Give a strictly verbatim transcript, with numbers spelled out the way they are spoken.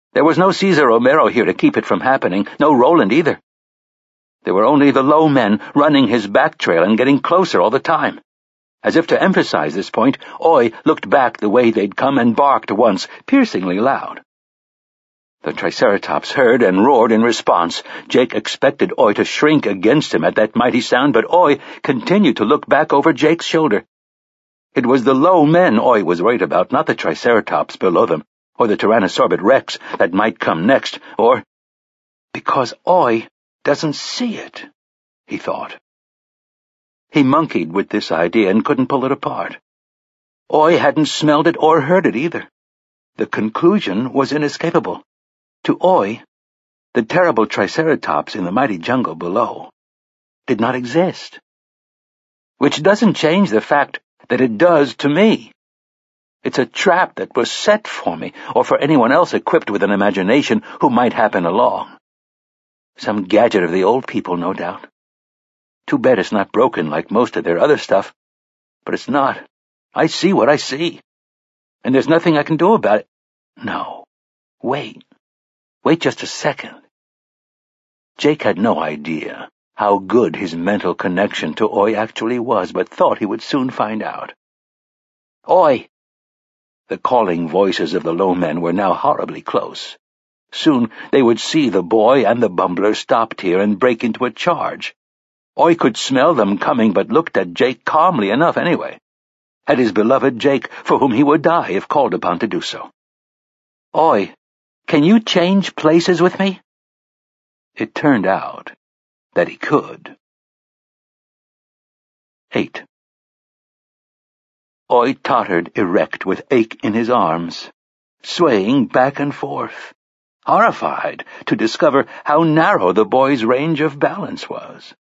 There was no Cesar Romero here to keep it from happening, no Roland either. There were only the low men running his back trail and getting closer all the time. As if to emphasize this point, Oy looked back the way they'd come and barked once, piercingly loud. The Triceratops heard and roared in response. Jake expected Oy to shrink against him at that mighty sound, but Oy continued to look back over Jake's shoulder. It was the low men Oy was worried about, not the Triceratops below them, or the Tyrannosaurus Rex that might come next, or... Because Oy doesn't see it, he thought. He monkeyed with this idea and couldn't pull it apart. Oy hadn't smelled it or heard it either. The conclusion was inescapable. To Oy, the terrible Triceratops in the mighty jungle below did not exist. Which doesn't change the fact that it does to me. It's a trap that was set for me, or for anyone else equipped with an imagination who might happen along. Some gadget of the old people, no doubt. Too bad it's not broken like most of their other stuff. But it's not. I see what I see. And there's nothing I can do about it. No. Wait. Wait just a second. Jake had no idea how good his mental connection to Oy actually was, but thought he would soon find out. Oy! The calling voices of the low men were now horribly close. Soon they would see the boy and the bumbler stopped here and break into a charge. Oy could smell them coming, but looked at Jake calmly enough anyway. At his beloved Jake, for whom he would die if called upon to do so. Oy, can you change places with me? It turned out that he could. Eight. Oy tottered erect with ache in his arms, swaying back and forth, horrified to discover how narrow the boy's range of balance was.